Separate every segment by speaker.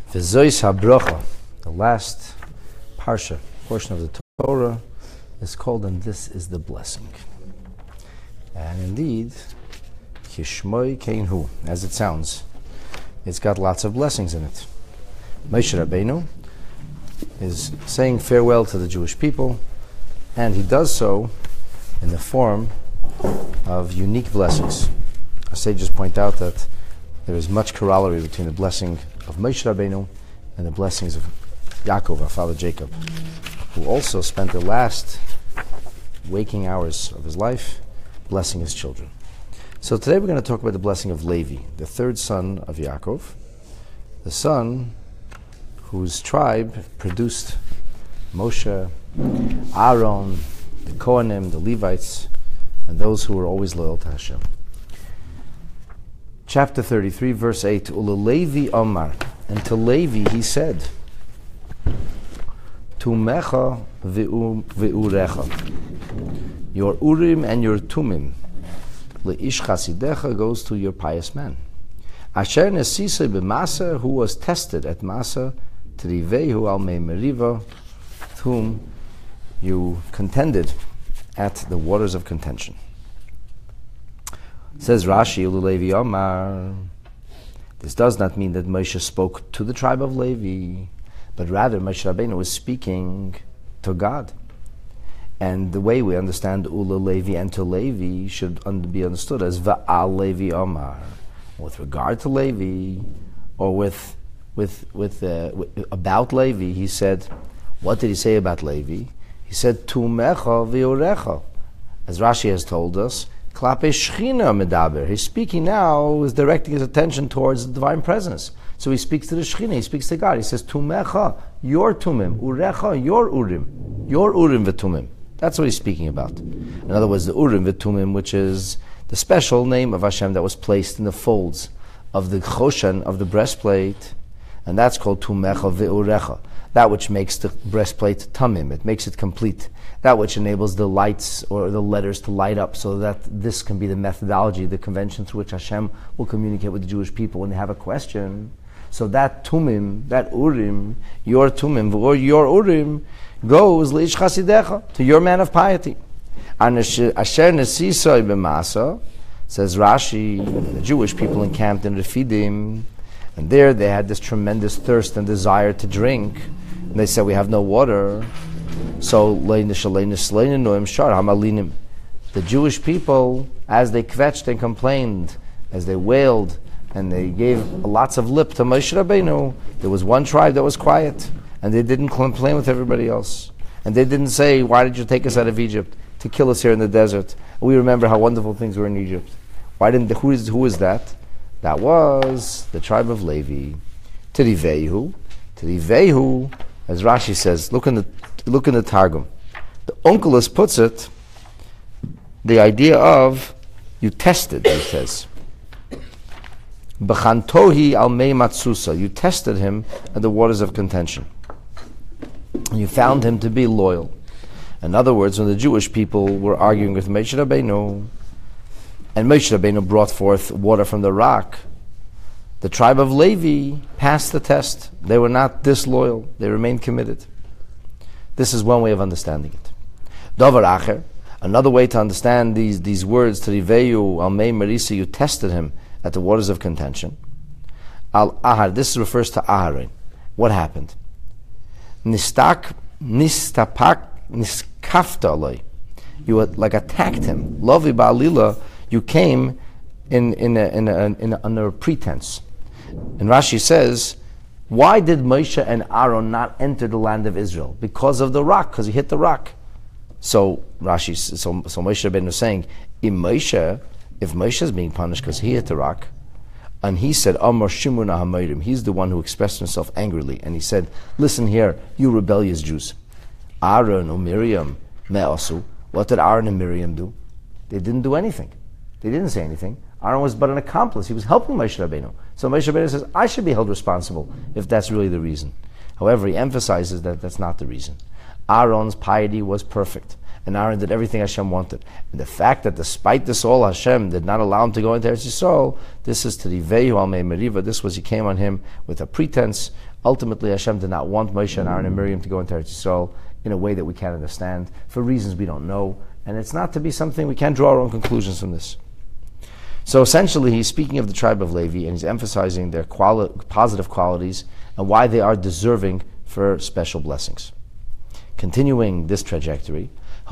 Speaker 1: V'zois habracha, the last parsha, portion of the Torah, is called, and this is the blessing. And indeed, Kishmoi Keinhu, as it sounds, it's got lots of blessings in it. Moshe Rabbeinu is saying farewell to the Jewish people, and he does so in the form of unique blessings. Our sages point out that there is much corollary between the blessing of Moshe Rabbeinu and the blessings of Yaakov, our father Jacob, who also spent the last waking hours of his life blessing his children. So today we're going to talk about the blessing of Levi, the third son of Yaakov, the son whose tribe produced Moshe, Aaron, the Kohanim, the Levites, and those who were always loyal to Hashem. Chapter 33, verse 8, Ulelevi Omar, and to Levi he said, Tumecha ve'urecha, your Urim and your Tumim, Leish Chasidecha goes to your pious man. Asher nesisa b'masa, who was tested at Masa, Trivehu al mei meriva, whom you contended at the waters of contention. Says Rashi, Levi Omar. This does not mean that Moshe spoke to the tribe of Levi, but rather Moshe Rabbeinu was speaking to God. And the way we understand Ula Levi and to Levi should be understood as Va'al Levi Omar, with regard to Levi, or with about Levi. He said, what did he say about Levi? He said, Tumecha v'urecha. As Rashi has told us, Klape Shechina medaber. He's speaking now, is directing his attention towards the divine presence. So he speaks to the Shechina, he speaks to God. He says, Tumecha, your Tumim, Urecha, your Urim v'Tumim. That's what he's speaking about. In other words, the Urim v'Tumim, which is the special name of Hashem that was placed in the folds of the Choshen, of the breastplate, and that's called Tumecha v'Urecha. That which makes the breastplate tamim, it makes it complete. That which enables the lights or the letters to light up, so that this can be the methodology, the convention through which Hashem will communicate with the Jewish people when they have a question. So that tumim, that urim, your tumim or your urim, goes leish chasidecha, to your man of piety. Asher nesisoi b'masa, says Rashi, the Jewish people encamped in Refidim, and there they had this tremendous thirst and desire to drink. And they said, we have no water. So, the Jewish people, as they kvetched and complained, as they wailed, and they gave lots of lip to Moshe Rabbeinu, there was one tribe that was quiet, and they didn't complain with everybody else. And they didn't say, why did you take us out of Egypt? To kill us here in the desert. We remember how wonderful things were in Egypt. Who is that? That was the tribe of Levi. Terivehu, as Rashi says, look in the Targum. The Onkelos puts it, the idea of, you tested, he says. B'chantohi al mei matsusa, you tested him at the waters of contention. And you found him to be loyal. In other words, when the Jewish people were arguing with Moshe Rabbeinu, and Moshe Rabbeinu brought forth water from the rock, the tribe of Levi passed the test. They were not disloyal. They remained committed. This is one way of understanding it. Davar acher, another way to understand these words, Teriveyu al mei marisa, you tested him at the waters of contention. Al ahar, this refers to Aharon. What happened? Nistapak, niskafta aloi. You attacked him. Lovi ba'alila, you came under a pretense. And Rashi says, why did Moshe and Aaron not enter the land of Israel? Because of the rock, because he hit the rock. So Moshe Rabbeinu was saying, if Moshe is being punished because he hit the rock, and he said, Amar Shimuna HaMeirim, he's the one who expressed himself angrily, and he said, listen here, you rebellious Jews. Aaron or Miriam me'asu. What did Aaron and Miriam do? They didn't do anything. They didn't say anything. Aaron was but an accomplice. He was helping Moshe Rabbeinu. So Moshe Rabbeinu says, I should be held responsible if that's really the reason. However, he emphasizes that that's not the reason. Aaron's piety was perfect. and Aaron did everything Hashem wanted. And the fact that despite this all, Hashem did not allow him to go into Eretz Yisrael, this is to the Veyu al Mei Meriva. This was, he came on him with a pretense Ultimately, Hashem did not want Moshe and Aaron and Miriam to go into Eretz Yisrael in a way that we can't understand, for reasons we don't know, and it's not to be something we can't draw our own conclusions from this. So essentially, he's speaking of the tribe of Levi, and he's emphasizing their positive qualities and why they are deserving for special blessings. Continuing this trajectory,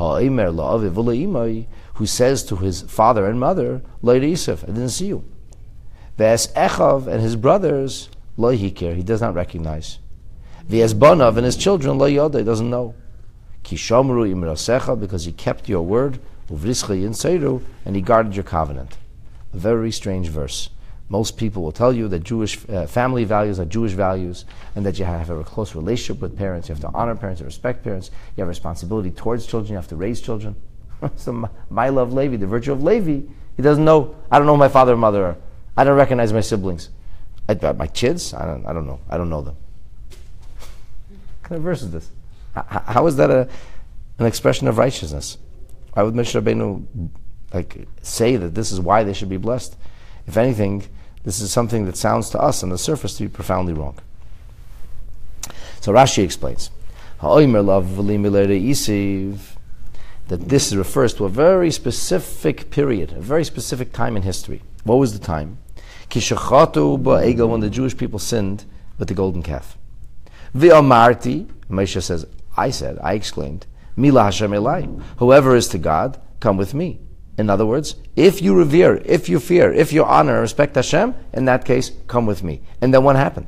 Speaker 1: who says to his father and mother, Lo Yisuf, I didn't see you. Ve'es Echav and his brothers, Lo Hikir, he does not recognize. Ve'es Banav and his children, Lo Yoda, he doesn't know. Ki Shomru Imrasecha, because he kept your word, Uvrischa Yinseiru, and he guarded your covenant. A very strange verse. Most people will tell you that Jewish family values are Jewish values, and that you have a close relationship with parents, you have to honor parents, you respect parents, you have responsibility towards children, you have to raise children. So my love Levi, the virtue of Levi, he doesn't know. I don't know who my father and mother are. I don't recognize my siblings. My kids, I don't know. I don't know them. What kind of verse is this? How is that an expression of righteousness? Why would Moshe Rabbeinu say that this is why they should be blessed? If anything, this is something that sounds to us on the surface to be profoundly wrong. So Rashi explains that this refers to a very specific period, a very specific time in history. What was the time? When the Jewish people sinned with the golden calf. V'amarti, Moshe says, I exclaimed, Mila Hashem Elai, whoever is to God, come with me. In other words, if you revere, if you fear, if you honor and respect Hashem, in that case, come with me. And then what happened?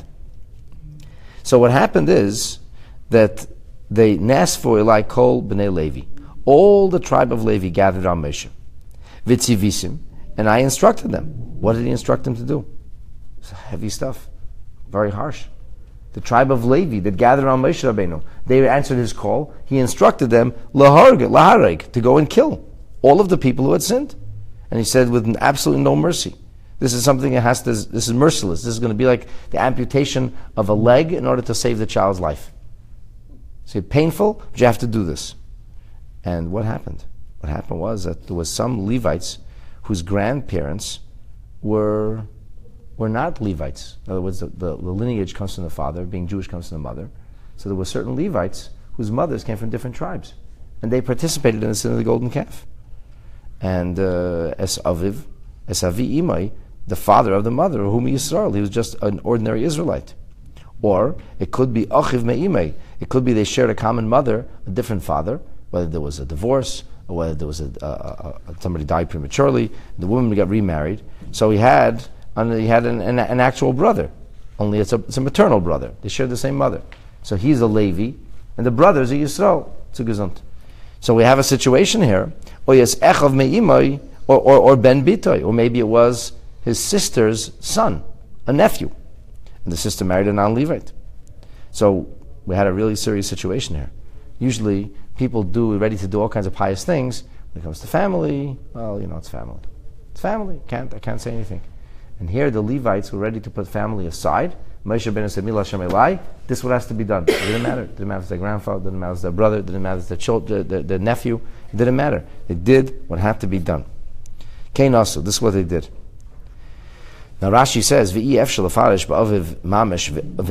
Speaker 1: So what happened is that they Nasfu Elai Kol B'nai Levi. All the tribe of Levi gathered on Moshe. Vitzivisim, and I instructed them. What did he instruct them to do? It's heavy stuff. Very harsh. The tribe of Levi that gathered on Moshe Rabbeinu, they answered his call. He instructed them, lahareg, to go and kill all of the people who had sinned. And he said with absolutely no mercy. This is something that this is merciless. This is going to be like the amputation of a leg in order to save the child's life. So painful, but you have to do this. And what happened? What happened was that there was some Levites whose grandparents were not Levites. In other words, the lineage comes from the father, being Jewish comes from the mother. So there were certain Levites whose mothers came from different tribes. And they participated in the sin of the golden calf. And Avi Imai, the father of the mother, whom Yisrael, he was just an ordinary Israelite. Or it could be Achiv Me'imai. It could be they shared a common mother, a different father, whether there was a divorce, or whether there was somebody died prematurely, the woman got remarried. So he had an actual brother, only it's a maternal brother. They shared the same mother. So he's a Levi, and the brothers are Yisrael. It's a gesund. So we have a situation here, or yes, Echav Me'imai, or Ben Bitoy, or maybe it was his sister's son, a nephew. And the sister married a non-Levite. So we had a really serious situation here. Usually, people are ready to do all kinds of pious things. When it comes to family, well, it's family. It's family. I can't say anything. And here, the Levites were ready to put family aside. Moshe Rabbeinu said, Mila Hashem Elai, this is what has to be done. It didn't matter. It didn't matter if it's their grandfather, it didn't matter if it's their brother, it didn't matter if it's their nephew. It didn't matter. They did what had to be done. Kain also, this is what they did. Now Rashi says, V'i efshel afarish ba'aviv mamish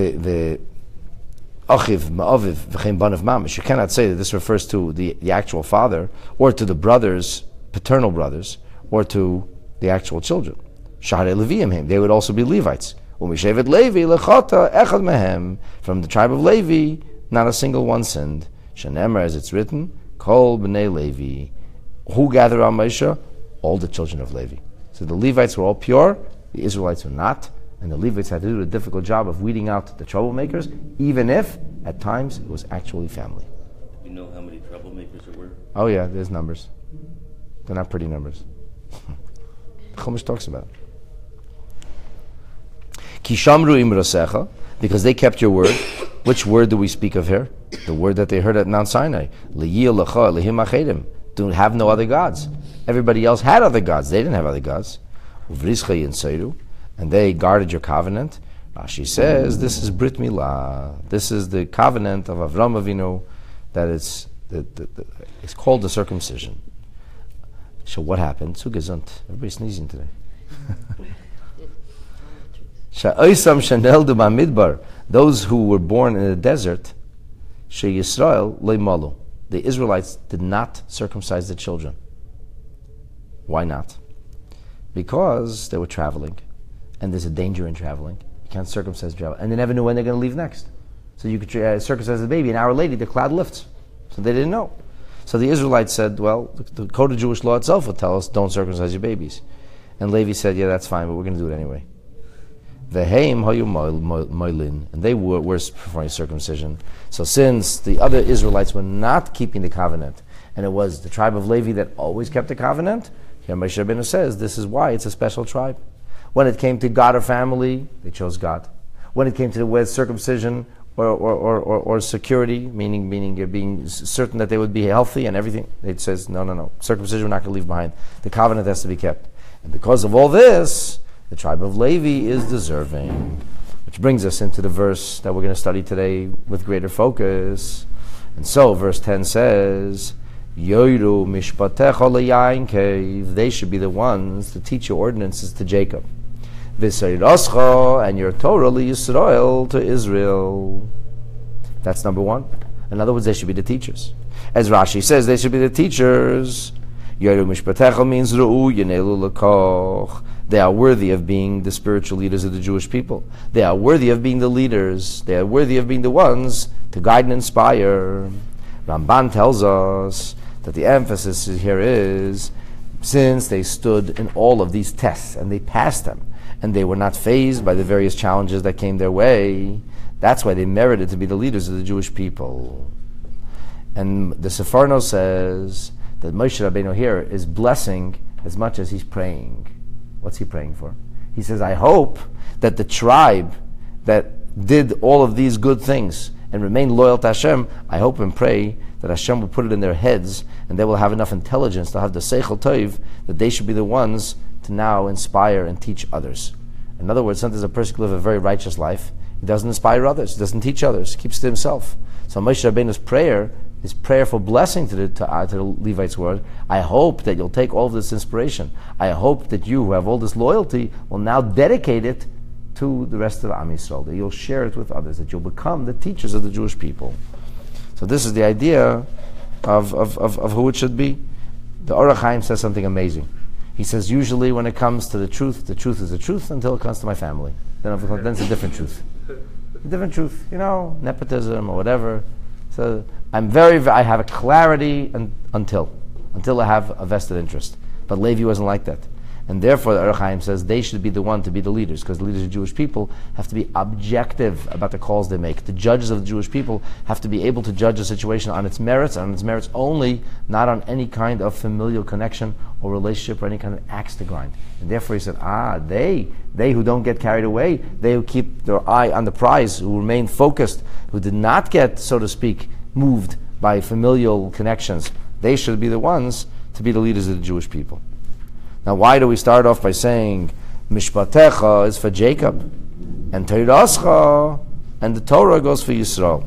Speaker 1: achiv ma'aviv v'chein banav mamish. You cannot say that this refers to the actual father, or to the brothers, paternal brothers, or to the actual children. Shaharei Leviim him. They would also be Levites. U'mishevet Levi lechata echad mehem. From the tribe of Levi, not a single one sinned. Shenemar, as it's written, Kol b'nei Levi. Who gathered on Moshe? All the children of Levi. So the Levites were all pure, the Israelites were not, and the Levites had to do a difficult job of weeding out the troublemakers, even if, at times, it was actually family.
Speaker 2: Do you know how many troublemakers there were?
Speaker 1: Oh yeah, there's numbers. They're not pretty numbers. The Chumash talks about it. Kishamru imrasecha, because they kept your word. Which word do we speak of here? The word that they heard at Mount Sinai. L'yil lecha lehim achedim. To have no other gods. Everybody else had other gods. They didn't have other gods. Uvrischa yinseiru, and they guarded your covenant. Rashi says this is Brit Milah. This is the covenant of Avram Avinu. That it's called the circumcision. So what happened? Zu gesund. Everybody's sneezing today. Sha'oisam shanel de bamidbar. those who were born in the desert, She Yisrael Leimalu. The Israelites did not circumcise the children. Why not? Because they were traveling, and there's a danger in traveling. You can't circumcise travel, and they never knew when they're going to leave next. So you could circumcise the baby, an hour later the cloud lifts. So they didn't know. So the Israelites said, well, the code of Jewish law itself would tell us, don't circumcise your babies. And Levi said, yeah, that's fine, but we're going to do it anyway. Veheim hayu moilin, and they were performing circumcision. So since the other Israelites were not keeping the covenant, and it was the tribe of Levi that always kept the covenant, here Moshe Rabbeinu says this is why it's a special tribe. When it came to God or family, they chose God. When it came to the word circumcision or security, meaning being certain that they would be healthy and everything, it says no. Circumcision we're not going to leave behind. The covenant has to be kept. And because of all this, the tribe of Levi is deserving. Which brings us into the verse that we're going to study today with greater focus. And so, verse 10 says, Yoiru mishpatecha leyain kev. They should be the ones to teach your ordinances to Jacob. V'seirascha, and your Torah liyisrael, to Israel. That's number one. In other words, they should be the teachers. As Rashi says, they should be the teachers. Yoiru mishpatecha means ru'u yenelu lekoch. They are worthy of being the spiritual leaders of the Jewish people. They are worthy of being the leaders. They are worthy of being the ones to guide and inspire. Ramban tells us that the emphasis here is, since they stood in all of these tests and they passed them, and they were not fazed by the various challenges that came their way, that's why they merited to be the leaders of the Jewish people. And the Sefarno says that Moshe Rabbeinu here is blessing as much as he's praying. What's he praying for? He says, I hope that the tribe that did all of these good things and remained loyal to Hashem, I hope and pray that Hashem will put it in their heads and they will have enough intelligence to have the Seichel Tov that they should be the ones to now inspire and teach others. In other words, sometimes a person can live a very righteous life. He doesn't inspire others. He doesn't teach others. He keeps to himself. So Moshe Rabbeinu's prayer, his prayerful blessing to the Levites' word, I hope that you'll take all of this inspiration. I hope that you, who have all this loyalty, will now dedicate it to the rest of Am Yisrael, that you'll share it with others, that you'll become the teachers of the Jewish people. So this is the idea of who it should be. The Orach Chaim says something amazing. He says, usually when it comes to the truth is the truth until it comes to my family. Then it's a different truth. A different truth, nepotism or whatever. So I have a clarity until I have a vested interest. But Levi wasn't like that. And therefore the Orach Chaim says they should be the one to be the leaders, because the leaders of Jewish people have to be objective about the calls they make. The judges of the Jewish people have to be able to judge a situation on its merits, only, not on any kind of familial connection or relationship or any kind of axe to grind. And therefore he said, they who don't get carried away, they who keep their eye on the prize, who remain focused, who did not get, so to speak, moved by familial connections, they should be the ones to be the leaders of the Jewish people. Now, why do we start off by saying Mishpatecha is for Jacob, and Teirascha and the Torah goes for Yisrael?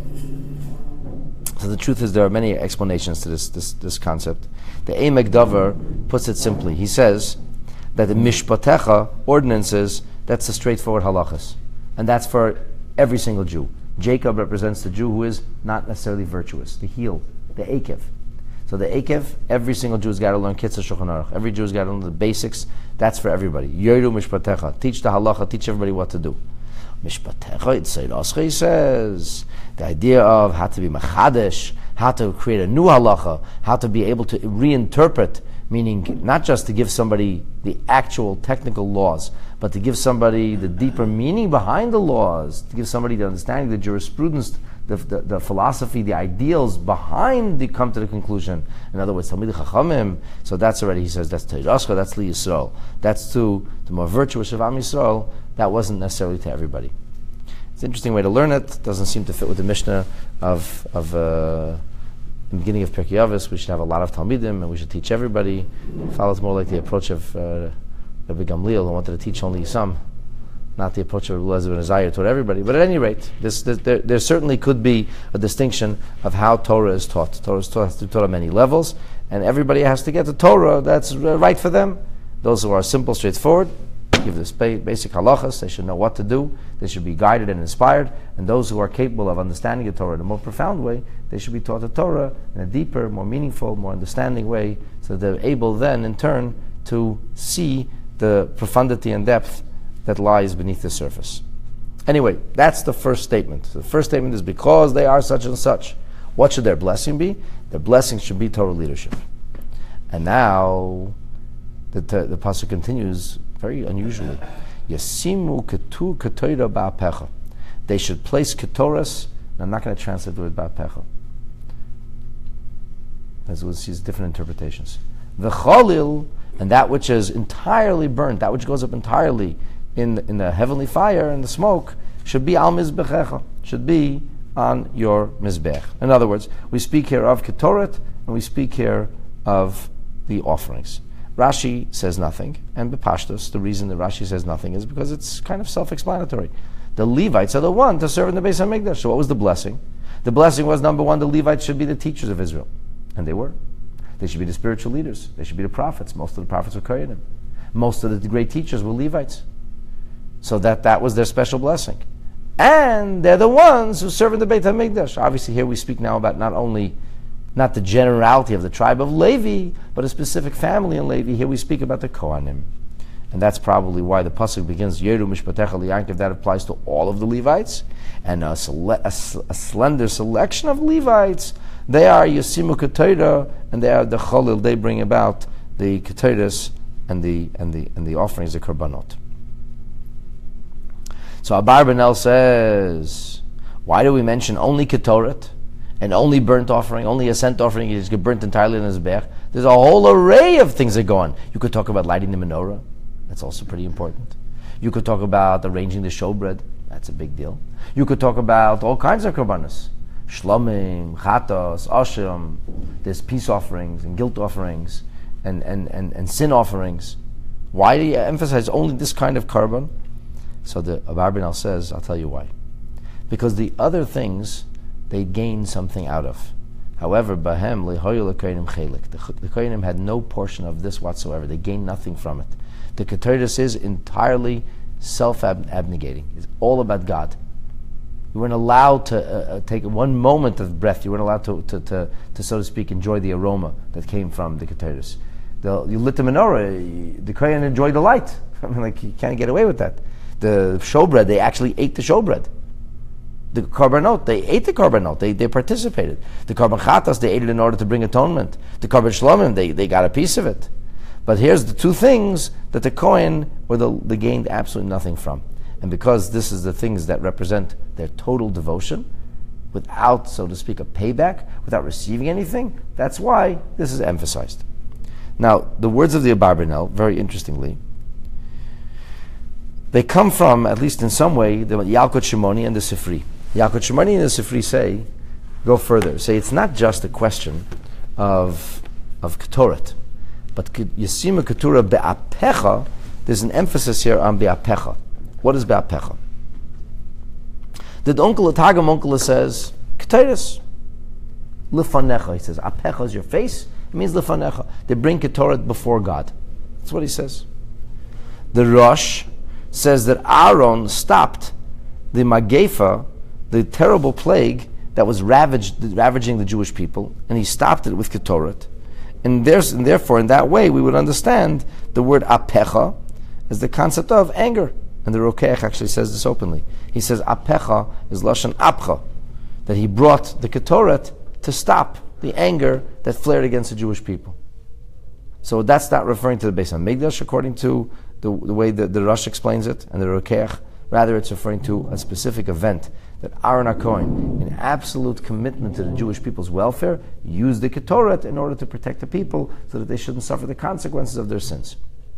Speaker 1: So the truth is, there are many explanations to this concept. The Emek Dover puts it simply. He says that the Mishpatecha, ordinances, that's the straightforward halachas, and that's for every single Jew. Jacob represents the Jew who is not necessarily virtuous, the heel, the Akev. So the Akev, every single Jew's got to learn Kitzur Shulchan Aruch. Every Jew's got to learn the basics. That's for everybody. Yoru Mishpatecha. Teach the halacha, teach everybody what to do. Mishpatecha, Yitzayrascha, he says. The idea of how to be machadesh, how to create a new halacha, how to be able to reinterpret, meaning not just to give somebody the actual technical laws, but to give somebody the deeper meaning behind the laws, to give somebody the understanding, the jurisprudence, the philosophy, the ideals behind the come to the conclusion. In other words, Talmidei Chachamim. So that's already, he says, that's Teirascha, that's Li Yisrael. That's to the more virtuous of Am Yisrael. That wasn't necessarily to everybody. It's an interesting way to learn it. Doesn't seem to fit with the Mishnah of the beginning of Pirkei Avos. We should have a lot of Talmidim and we should teach everybody. It follows more like the approach of Rabbi Gamliel, who wanted to teach only some. Not the approach of Eliezer ben Azariah toward everybody. But at any rate, there certainly could be a distinction of how Torah is taught. Torah is taught on many levels, and everybody has to get the Torah that's right for them. Those who are simple, straightforward, give this basic halachas. They should know what to do. They should be guided and inspired. And those who are capable of understanding the Torah in a more profound way, they should be taught the Torah in a deeper, more meaningful, more understanding way, so that they're able then, in turn, to see the profundity and depth that lies beneath the surface. Anyway, that's the first statement. So the first statement is because they are such and such. What should their blessing be? Their blessing should be Torah leadership. And now the pasuk continues very unusually. Yasimu ketur ketoira ba'apecha. They should place ketoras. I'm not going to translate the word ba'apecha, as we'll see different interpretations. The chalil, and that which is entirely burnt, that which goes up entirely in the heavenly fire and the smoke, should be al mizbechecha, should be on your mizbech. In other words, we speak here of ketoret, and we speak here of the offerings. Rashi says nothing, and b'pashtos, the reason that Rashi says nothing is because it's kind of self-explanatory. The Levites are the one to serve in the Beis HaMikdash. So what was the blessing? The blessing was, number one, the Levites should be the teachers of Israel. And they were. They should be the spiritual leaders. They should be the prophets. Most of the prophets were Kohanim. Most of the great teachers were Levites. So that was their special blessing. And they're the ones who serve in the Beit HaMikdash. Obviously here we speak now about not the generality of the tribe of Levi, but a specific family in Levi. Here we speak about the Kohanim. And that's probably why the pasuk begins, Yeru Mishpatecha Liyankiv. That applies to all of the Levites. And a slender selection of Levites, they are Yasimu Ketera, and they are the Cholil. They bring about the Keteras and the offerings, the Korbanot. So Abarbanel says, why do we mention only Ketoret? And only burnt offering, only a scent offering is burnt entirely in his bech. There's a whole array of things that go on. You could talk about lighting the menorah. That's also pretty important. You could talk about arranging the showbread. That's a big deal. You could talk about all kinds of korbanos. Shlomim, chatos, ashim. There's peace offerings and guilt offerings and sin offerings. Why do you emphasize only this kind of korban? So the Abarbanel says, I'll tell you why. Because the other things, they gained something out of. However, Bahem lehoyu lekoyanim chelik. The koyanim had no portion of this whatsoever. They gained nothing from it. The Keteris is entirely self-abnegating. It's all about God. You weren't allowed to take one moment of breath. You weren't allowed to so to speak, enjoy the aroma that came from the Keteris. You lit the menorah. The kohen enjoyed the light. I mean, you can't get away with that. The showbread, they actually ate the showbread. The korbanot, they ate the korbanot. They participated. The korban chatas, they ate it in order to bring atonement. The korban shlomim, they got a piece of it. But here's the two things that the Kohen they gained absolutely nothing from. And because this is the things that represent their total devotion, without, so to speak, a payback, without receiving anything, that's why this is emphasized. Now, the words of the Abarbanel, very interestingly, they come from, at least in some way, the Yalkut Shimoni and the Sifri. Yalkut Shimoni and the Sifri go further. Say it's not just a question of Ketoret, but Yasima Ketura Be'apecha, there's an emphasis here on Be'apecha. What is Be'apecha? The Targum Onkelos says, Keteris, Lefanecha. He says, Apecha is your face. It means Lefanecha. They bring Ketoret before God. That's what he says. The Rosh says that Aaron stopped the Magefa, the terrible plague that was ravaging the Jewish people, and he stopped it with Ketoret. And therefore, in that way, we would understand the word Apecha as the concept of anger. And the Rokeach actually says this openly. He says Apecha is Lashon Apcha, that he brought the Ketoret to stop the anger that flared against the Jewish people. So that's not referring to the Beis HaMikdash according to the way that the Rosh explains it, and the Rokeach. Rather, it's referring to a specific event that Aaron HaKohen, in absolute commitment to the Jewish people's welfare, used the Ketoret in order to protect the people so that they shouldn't suffer the consequences of their sins.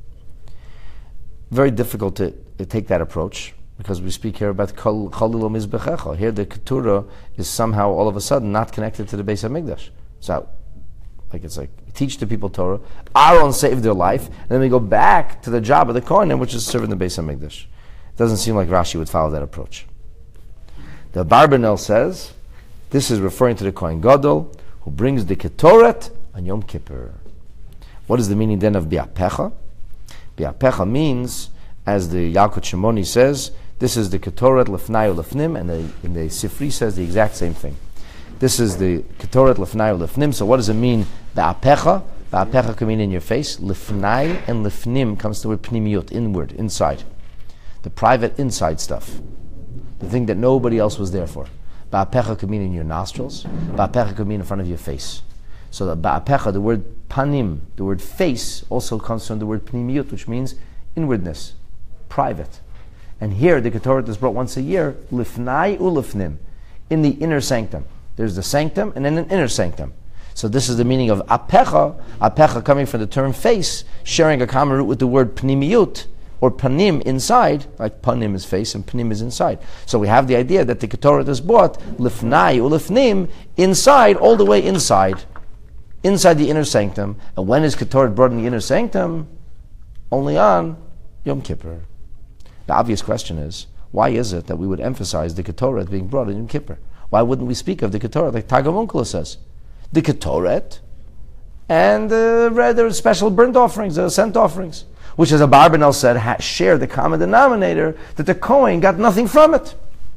Speaker 1: Very difficult to take that approach, because we speak here about Chalil Mizbechecha. Here the Keturah is somehow all of a sudden not connected to the Beis HaMikdash. So, it's like teach the people Torah. Aaron saved their life, and then we go back to the job of the Kohanim, which is serving the Beis HaMikdash. It doesn't seem like Rashi would follow that approach. The Abarbanel says this is referring to the Kohen Gadol who brings the Ketoret on Yom Kippur. What is the meaning then of Bi'apecha? Bi'apecha means as the Yalkut Shimoni says, this is the Ketoret Lefnai Lefnim, and the Sifri says the exact same thing. This is the Ketoret Lefnai Lefnim. So what does it mean? Ba'apecha. Ba'apecha can mean in your face. Lefnai and Lefnim comes to the word pnimiyut, inward, inside. The private inside stuff. The thing that nobody else was there for. Ba'apecha could mean in your nostrils. Ba'apecha could mean in front of your face. So the ba'apecha, the word panim, the word face, also comes from the word pnimiyut, which means inwardness, private. And here the Ketoret is brought once a year, lifnai ulifnim, in the inner sanctum. There's the sanctum and then an inner sanctum. So this is the meaning of apecha coming from the term face, sharing a common root with the word pnimiyut, or panim, inside, like panim is face and panim is inside. So we have the idea that the Ketoret is brought lifnai ulifnim, inside, all the way inside the inner sanctum. And when is Ketoret brought in the inner sanctum? Only on Yom Kippur. The obvious question is, why is it that we would emphasize the Ketoret being brought in Yom Kippur? Why wouldn't we speak of the Ketoret like Targum Onkelos says? The Ketoret and the special burnt offerings, the scent offerings, which, as Abarbanel said, share the common denominator that the Kohen got nothing from it.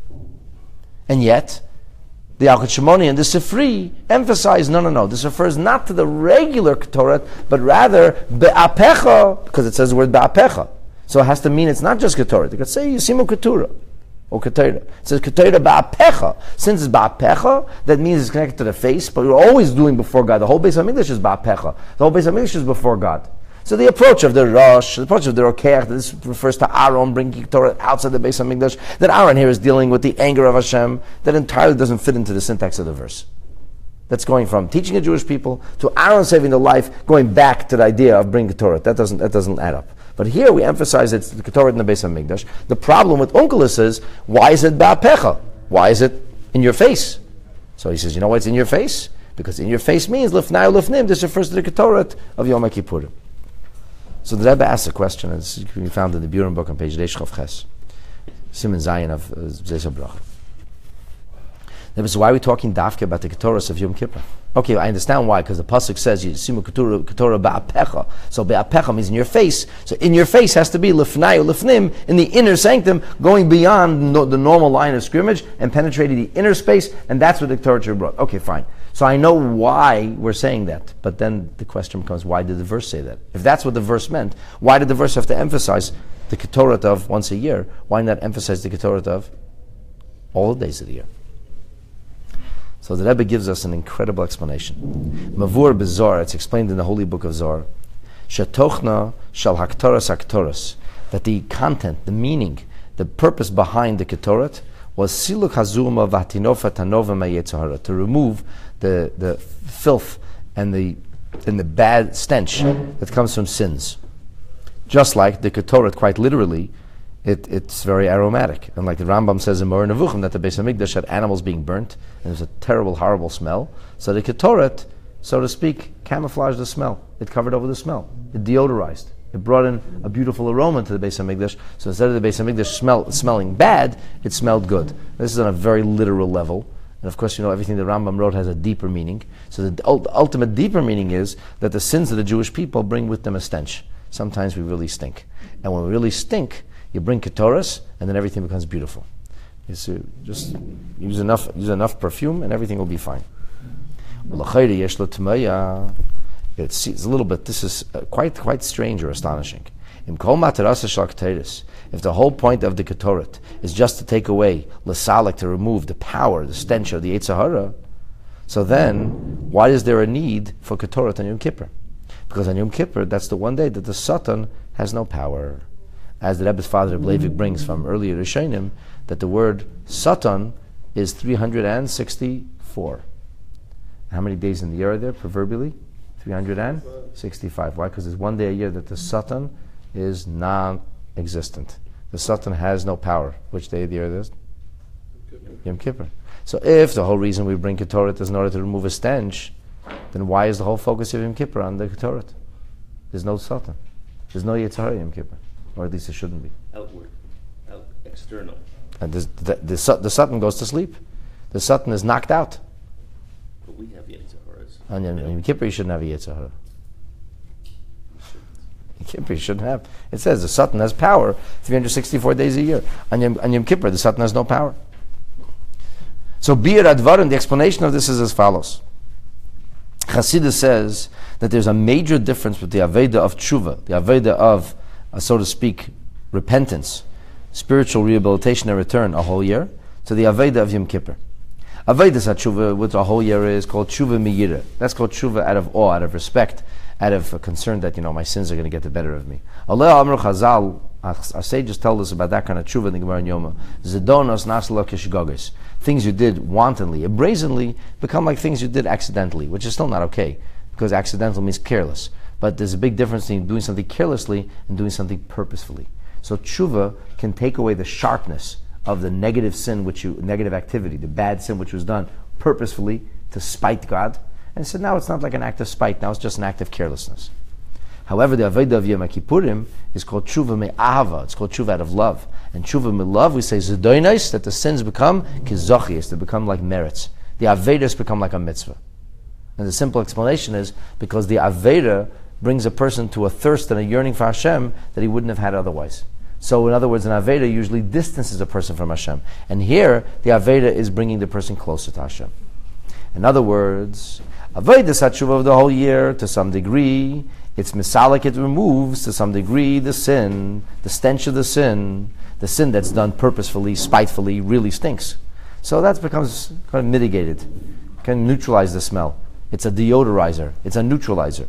Speaker 1: And yet, the Yalkut Shimoni and the Sifri emphasize, no, this refers not to the regular Ketoret, but rather be'apecha, because it says the word be'apecha. So it has to mean it's not just Ketoret. You could say Yisimu Ketura, or Ketera. It says Ketera ba'apecha. Since it's ba'apecha, that means it's connected to the face, but we're always doing before God. The whole Beis HaMikdash is ba'apecha. The whole Beis HaMikdash is before God. So the approach of the Rosh, the approach of the Rokeach, this refers to Aaron bringing Torah outside the Beis HaMikdash, that Aaron here is dealing with the anger of Hashem, that entirely doesn't fit into the syntax of the verse. That's going from teaching the Jewish people to Aaron saving the life, going back to the idea of bringing Torah. That doesn't add up. But here we emphasize it's the Torah in the Beis HaMikdash. The problem with Onkelos is, why is it ba'apecha? Why is it in your face? So he says, you know why it's in your face? Because in your face means lifnai lifnim. This refers to the Torah of Yom Kippurim. So the Rebbe asks a question, and this can be found in the Buren book on page Reish Chav Ches, Siman Zayin of Zeis HaBracha. So why are we talking dafke about the Ketoros of Yom Kippur? Okay, I understand why, because the pasuk says Yisimu Ketura ba'apecha. So ba'apecha means in your face. So in your face has to be lifnai or lifnim, in the inner sanctum, going beyond the normal line of scrimmage and penetrating the inner space, and that's what the Torah brought. Okay, fine. So I know why we're saying that, but then the question becomes, why did the verse say that? If that's what the verse meant, why did the verse have to emphasize the Ketoret of once a year? Why not emphasize the Ketoret of all the days of the year? So the Rebbe gives us an incredible explanation. Mavur Bezor, it's explained in the holy book of Zohar, Shetochna shal haktoras haktoras, that the content, the meaning, the purpose behind the Ketoret was siluk hazuma vatinofa tanova mayetzahara, to remove the filth and the bad stench that comes from sins. Just like the Ketoret, quite literally, it's very aromatic. And like the Rambam says in Moreh Nevuchim, that the Beis HaMikdash had animals being burnt, and there's a terrible, horrible smell. So the Ketoret, so to speak, camouflaged the smell. It covered over the smell. It deodorized. It brought in a beautiful aroma to the Beis HaMikdash. So instead of the Beis HaMikdash smelling bad, it smelled good. This is on a very literal level. And of course, everything the Rambam wrote has a deeper meaning. So the ultimate deeper meaning is that the sins of the Jewish people bring with them a stench. Sometimes we really stink. And when we really stink, you bring Ketoros, and then everything becomes beautiful. Just use enough perfume, and everything will be fine. It's a little bit. This is quite strange or astonishing. If the whole point of the Ketoret is just to take away l'salik, to remove the power, the stench of the Yetzer Hara, so then why is there a need for Ketoret on Yom Kippur? Because on Yom Kippur, that's the one day that the Satan has no power. As the Rebbe's father Leivik brings from earlier Rishonim, that the word Satan is 364. How many days in the year are there, proverbially? 365. Why? Because there's one day a year that the Satan is non-existent. The Satan has no power. Which day of the year is this? Yom Kippur. So if the whole reason we bring Ketoret is in order to remove a stench, then why is the whole focus of Yom Kippur on the Ketoret? There's no Satan. There's no Yetzer Hara Yom Kippur. Or at least it shouldn't be.
Speaker 2: Outward, external.
Speaker 1: And the Satan goes to sleep. The Satan is knocked out.
Speaker 2: But we have Yetzer Haras.
Speaker 1: On Yom Kippur, you shouldn't have a Yetzer Hara. Kippur, you shouldn't have. It says the Satan has power 364 days a year. On Yom Kippur, the Satan has no power. So Bir Advarim, the explanation of this is as follows. Chassidus says that there's a major difference with the Aveda of Tshuva, the Aveda of, so to speak, repentance, spiritual rehabilitation and return a whole year, to the Aveda of Yom Kippur. Aveda Tshuva, with a whole year, is called Tshuva Miyira. That's called Tshuva out of awe, out of respect, out of a concern that, my sins are going to get the better of me. Allah Amr Chazal, our sages tell us about that kind of Tshuva in the Gemara and Yoma. Zedonos nasla kishgogis. Things you did wantonly, brazenly, become like things you did accidentally, which is still not okay, because accidental means careless. But there's a big difference between doing something carelessly and doing something purposefully. So Tshuva can take away the sharpness of the negative sin, negative activity, the bad sin which was done purposefully to spite God. And so now it's not like an act of spite, now it's just an act of carelessness. However, the Aveda of Yom Kippurim is called Tshuva Me'ahava, it's called Tshuva out of love. And Tshuva Me'love, we say Zedoinais, that the sins become Kizochias, they become like merits. The Avedas become like a mitzvah. And the simple explanation is because the Aveda brings a person to a thirst and a yearning for Hashem that he wouldn't have had otherwise. So in other words, an Aveda usually distances a person from Hashem. And here, the Aveda is bringing the person closer to Hashem. In other words, Aveda Tshuva of the whole year, to some degree, it's misalik, it removes to some degree the sin, the stench of the sin that's done purposefully, spitefully, really stinks. So that becomes kind of mitigated, can neutralize the smell. It's a deodorizer, it's a neutralizer.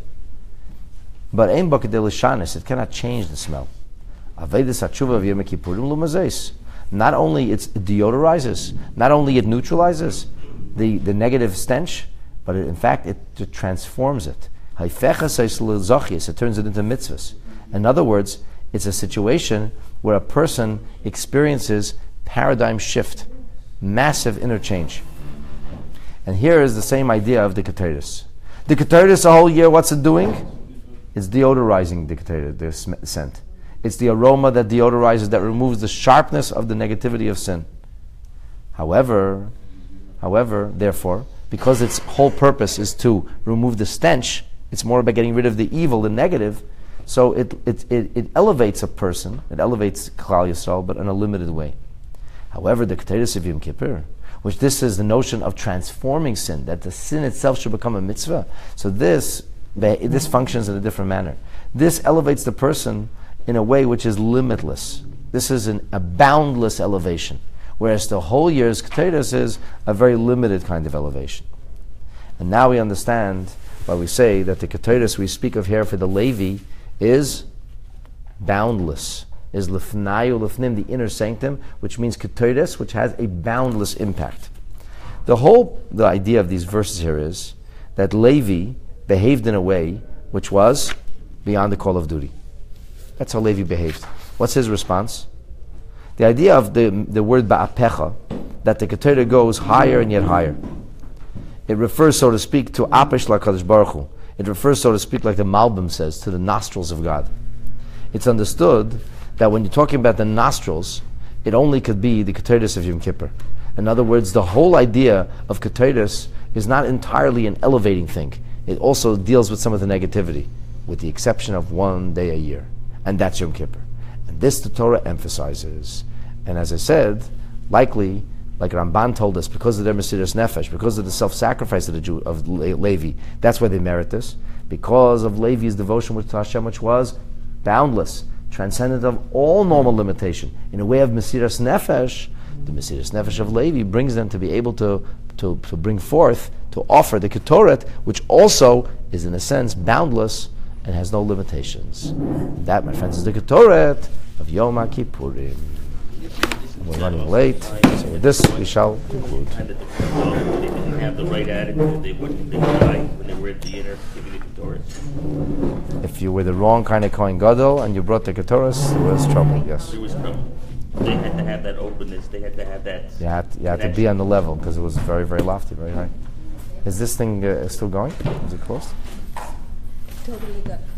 Speaker 1: But ein baka delishanis, it cannot change the smell. Avedis hatshuva of Yom Kippurim lumazes. Not only it deodorizes, not only it neutralizes the negative stench, but in fact it transforms it. It turns it into mitzvahs. In other words, it's a situation where a person experiences paradigm shift, massive interchange. And here is the same idea of the Keteris. The Keteris a whole year, what's it doing? It's deodorizing the Keteris, the scent. It's the aroma that deodorizes, that removes the sharpness of the negativity of sin. However, therefore, because its whole purpose is to remove the stench, it's more about getting rid of the evil, the negative, so it elevates a person, it elevates Klal Yisrael, but in a limited way. However, the Keteris of Yom Kippur, which this is the notion of transforming sin, that the sin itself should become a mitzvah, so this functions in a different manner. This elevates the person in a way which is limitless. This is a boundless elevation, whereas the whole year's Keteris is a very limited kind of elevation. And now we understand why we say that the Keteris we speak of here for the Levi is boundless, is lifnayu lifnim, the inner sanctum, which means Keteris, which has a boundless impact. The idea of these verses here is that Levi behaved in a way which was beyond the call of duty. That's how Levi behaved. What's his response? The idea of the word ba'apecha, that the Keteris goes higher and yet higher. It refers, so to speak, to Apesh LaKadosh Baruch Hu. It refers, so to speak, like the Malbim says, to the nostrils of God. It's understood that when you're talking about the nostrils, it only could be the Keteris of Yom Kippur. In other words, the whole idea of Keteris is not entirely an elevating thing. It also deals with some of the negativity, with the exception of one day a year. And that's Yom Kippur. And this the Torah emphasizes. And as I said, likely, like Ramban told us, because of their Mesiras Nefesh, because of the self-sacrifice of Levi, that's why they merit this. Because of Levi's devotion to Hashem, which was boundless, transcendent of all normal limitation. In a way of Mesiras Nefesh, the Mesiras Nefesh of Levi brings them to be able to bring forth, to offer the Ketoret, which also is in a sense boundless and has no limitations. That, my friends, is the Ketoret of Yom Kippurim. We're running late, so with this we shall conclude.
Speaker 2: They didn't have the right attitude. They died when they were at the inner giving the Ketoret.
Speaker 1: If you were the wrong kind of Kohen Gadol and you brought the Ketoret, there was trouble. Yes.
Speaker 2: There was trouble. They had to have that openness. They had to have that.
Speaker 1: You had to be on the level because it was very, very lofty, very high. Is this thing still going? Is it closed?
Speaker 3: Totally good.